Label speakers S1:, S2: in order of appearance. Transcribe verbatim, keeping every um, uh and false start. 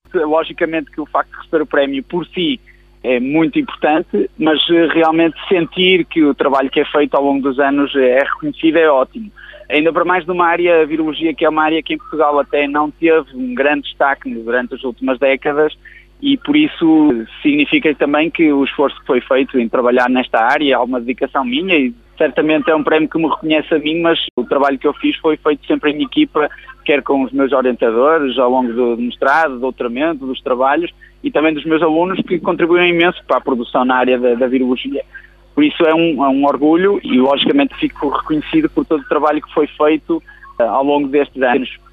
S1: Logicamente que o facto de receber o prémio por si é muito importante, mas realmente sentir que o trabalho que é feito ao longo dos anos é reconhecido é ótimo. Ainda para mais numa área, a virologia, que é uma área que em Portugal até não teve um grande destaque durante as últimas décadas, e por isso significa também que o esforço que foi feito em trabalhar nesta área há uma dedicação minha, e certamente é um prémio que me reconhece a mim, mas o trabalho que eu fiz foi feito sempre em equipa, quer com os meus orientadores ao longo do mestrado, do doutoramento, dos trabalhos, e também dos meus alunos, que contribuem imenso para a produção na área da, da virologia. Por isso é um, é um orgulho, e logicamente fico reconhecido por todo o trabalho que foi feito uh, ao longo destes anos.